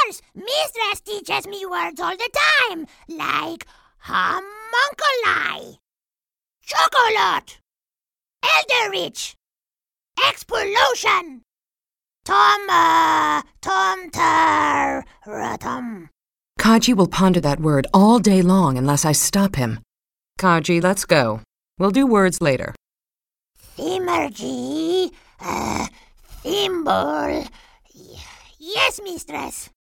course. Mistress teaches me words all the time, like homunculi, chocolate, elderich, expulsion, ratum. Kaji will ponder that word all day long unless I stop him. Kaji, let's go. We'll do words later. Thimergy, thimble. Yes, mistress.